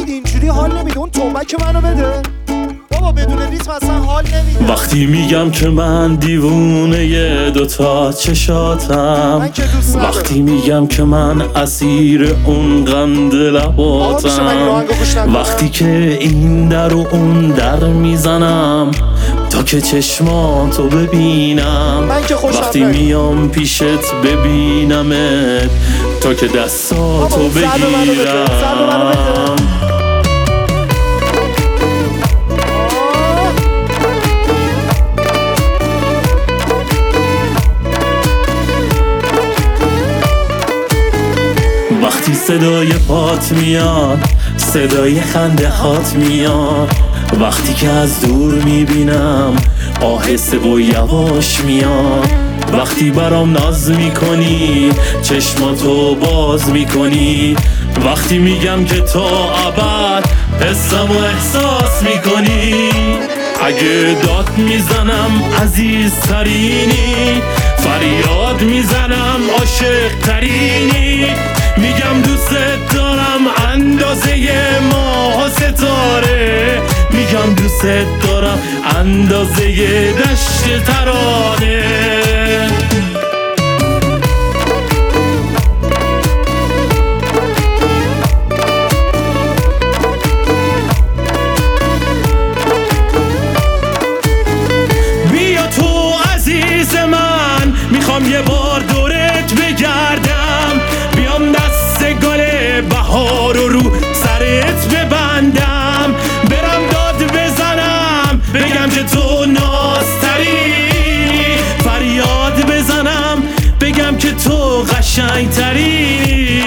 نمیدی اینجوری حال نمیده. اون تومک منو بده بابا، بدون ریتم اصلا حال نمیده. وقتی میگم که من دیوونه دوتا چشاتم، من که دوست ندارم. وقتی میگم که من اسیر اون قند لباتم، وقتی که این در و اون در میزنم تا که چشماتو ببینم، من که خوشم وقتی نمیاد. میام پیشت ببینمت تا که دستاتو بابا، زد منو بده، زد منو بده. بگیرم. وقتی صدای پات میاد، صدای خنده هات میاد، وقتی که از دور میبینم آهسته و یواش میاد، وقتی برام ناز میکنی چشماتو باز میکنی، وقتی میگم که تا ابد حسم و احساس میکنی، اگه داد میزنم عزیزترینی، فریاد میزنم عاشق ترینی، میگم دوست دارم اندازه ماه و ستاره، میگم دوست دارم اندازه دشت ترانه. بیا تو عزیز من، میخوام یه بار دورت بگردم، بیام دست گل بهار رو سرت ببندم، برم داد بزنم بگم که تو نازترینی، فریاد بزنم بگم که تو قشنگترینی،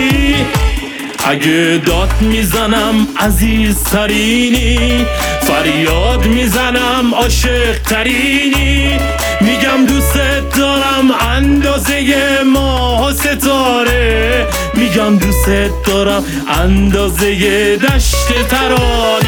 اگه داد میزنم عزیزترینی، فریاد میزنم عاشق ترینی، میگم دوست دارم اندازه ماه و ستاره، میگم دوست دارم اندازه دشت ترانه.